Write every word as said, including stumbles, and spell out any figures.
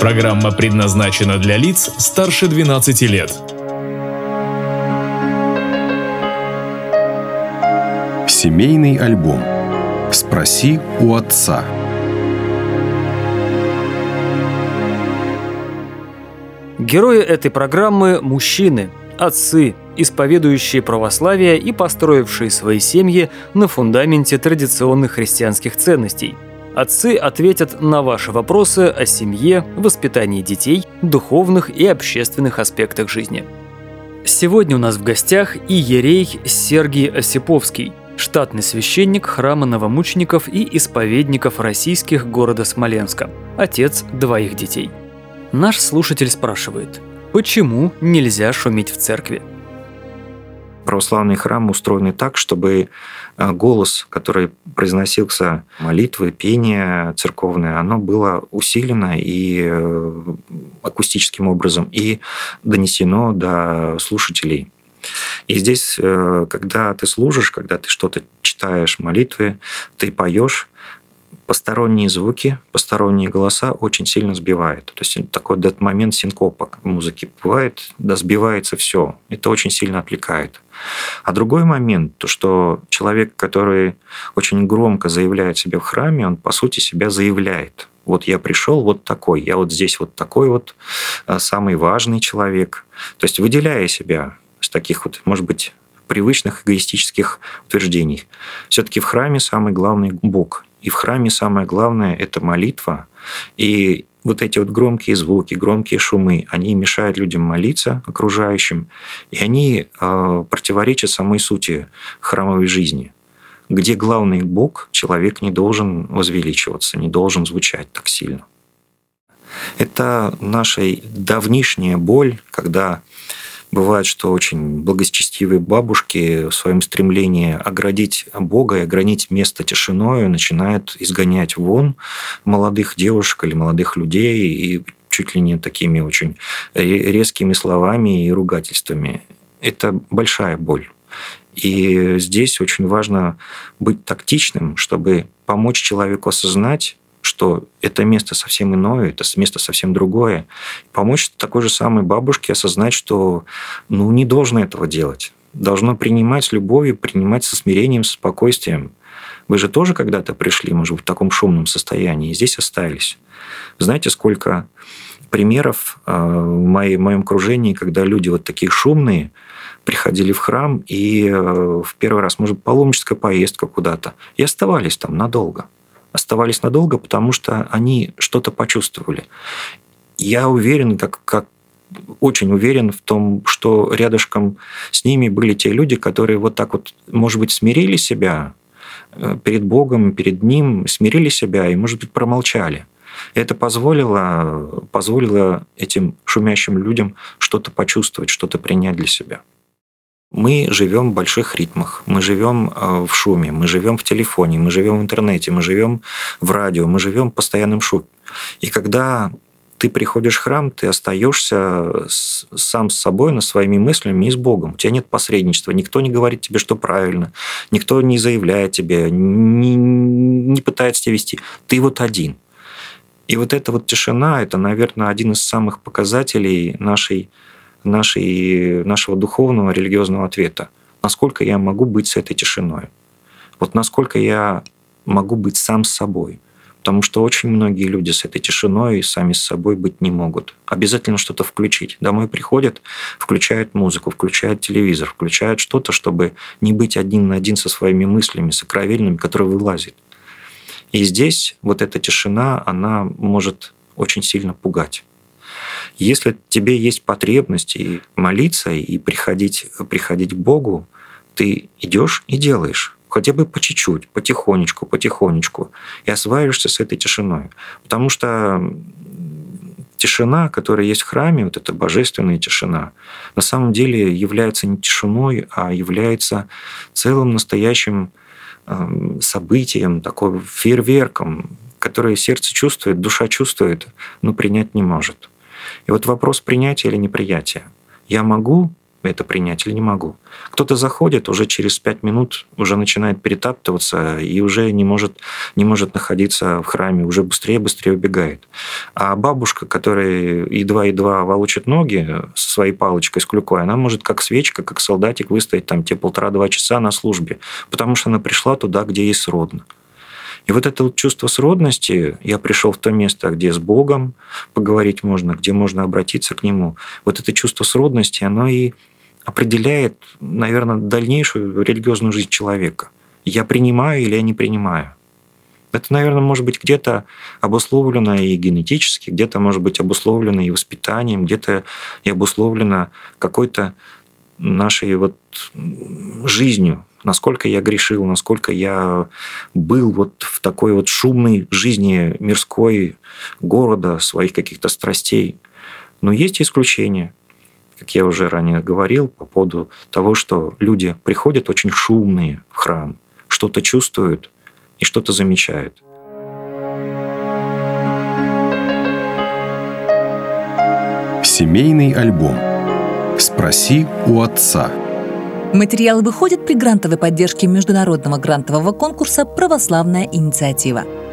Программа предназначена для лиц старше двенадцати лет. Семейный альбом. Спроси у отца. Герои этой программы – мужчины, отцы, исповедующие православие и построившие свои семьи на фундаменте традиционных христианских ценностей. Отцы ответят на ваши вопросы о семье, воспитании детей, духовных и общественных аспектах жизни. Сегодня у нас в гостях иерей Сергий Осиповский, штатный священник храма новомучеников и исповедников российских города Смоленска, отец двоих детей. Наш слушатель спрашивает, почему нельзя шуметь в церкви? Православный храм устроен так, чтобы голос, который произносился, молитвы, пение церковное, оно было усилено и акустическим образом и донесено до слушателей. И здесь, когда ты служишь, когда ты что-то читаешь, молитвы, ты поешь, посторонние звуки, посторонние голоса очень сильно сбивают. То есть такой этот момент синкопа в музыке бывает, да, сбивается все. Это очень сильно отвлекает. А другой момент, то что человек, который очень громко заявляет себя в храме, он по сути себя заявляет. Вот я пришел вот такой, я вот здесь вот такой вот самый важный человек. То есть выделяя себя с таких вот, может быть, привычных эгоистических утверждений. Все-таки в храме самый главный Бог. И в храме самое главное – это молитва. И вот эти вот громкие звуки, громкие шумы, они мешают людям молиться, окружающим, и они э, противоречат самой сути храмовой жизни, где главный Бог, человек не должен возвеличиваться, не должен звучать так сильно. Это наша давнишняя боль, когда бывает, что очень благочестивые бабушки в своем стремлении оградить Бога и огранить место тишиною начинают изгонять вон молодых девушек или молодых людей и чуть ли не такими очень резкими словами и ругательствами. Это большая боль. И здесь очень важно быть тактичным, чтобы помочь человеку осознать, что это место совсем иное, это место совсем другое. Помочь такой же самой бабушке осознать, что ну, не должно этого делать. Должно принимать с любовью, принимать со смирением, со спокойствием. Вы же тоже когда-то пришли, может быть, в таком шумном состоянии, и здесь остались. Знаете, сколько примеров в моем окружении, когда люди вот такие шумные приходили в храм, и в первый раз, может, паломническая поездка куда-то, и оставались там надолго. Оставались надолго, потому что они что-то почувствовали. Я уверен, как, как очень уверен в том, что рядышком с ними были те люди, которые вот так вот, может быть, смирили себя перед Богом, перед Ним, смирили себя и, может быть, промолчали. И это позволило, позволило этим шумящим людям что-то почувствовать, что-то принять для себя. Мы живем в больших ритмах, мы живем в шуме, мы живем в телефоне, мы живем в интернете, мы живем в радио, мы живем в постоянном шуме. И когда ты приходишь в храм, ты остаешься сам с собой, на своими мыслями и с Богом. У тебя нет посредничества, никто не говорит тебе, что правильно, никто не заявляет тебе, не, не пытается тебя вести. Ты вот один. И вот эта вот тишина, это, наверное, один из самых показателей нашей Нашей, нашего духовного, религиозного ответа. Насколько я могу быть с этой тишиной? Вот насколько я могу быть сам с собой? Потому что очень многие люди с этой тишиной сами с собой быть не могут. Обязательно что-то включить. Домой приходят, включают музыку, включают телевизор, включают что-то, чтобы не быть один на один со своими мыслями, сокровенными, которые вылазят. И здесь вот эта тишина, она может очень сильно пугать. Если тебе есть потребность и молиться, и приходить, приходить к Богу, ты идешь и делаешь. Хотя бы по чуть-чуть, потихонечку, потихонечку. И осваиваешься с этой тишиной. Потому что тишина, которая есть в храме, вот эта божественная тишина, на самом деле является не тишиной, а является целым настоящим событием, такой фейерверком, которое сердце чувствует, душа чувствует, но принять не может. И вот вопрос принятия или неприятия. Я могу это принять или не могу. Кто-то заходит, уже через пять минут уже начинает перетаптываться и уже не может, не может находиться в храме, уже быстрее-быстрее убегает. А бабушка, которая едва-едва волочит ноги со своей палочкой с клюкой, она может как свечка, как солдатик выстоять там те полтора-два часа на службе, потому что она пришла туда, где ей сродно. И вот это вот чувство сродности, я пришел в то место, где с Богом поговорить можно, где можно обратиться к Нему. Вот это чувство сродности, оно и определяет, наверное, дальнейшую религиозную жизнь человека. Я принимаю или я не принимаю. Это, наверное, может быть где-то обусловлено и генетически, где-то, может быть, обусловлено и воспитанием, где-то и обусловлено какой-то нашей вот жизнью, насколько я грешил, насколько я был вот в такой вот шумной жизни мирской города, своих каких-то страстей. Но есть исключения, как я уже ранее говорил, по поводу того, что люди приходят очень шумные в храм, что-то чувствуют и что-то замечают. Семейный альбом. Спроси у отца. Материал выходит при грантовой поддержке международного грантового конкурса «Православная инициатива».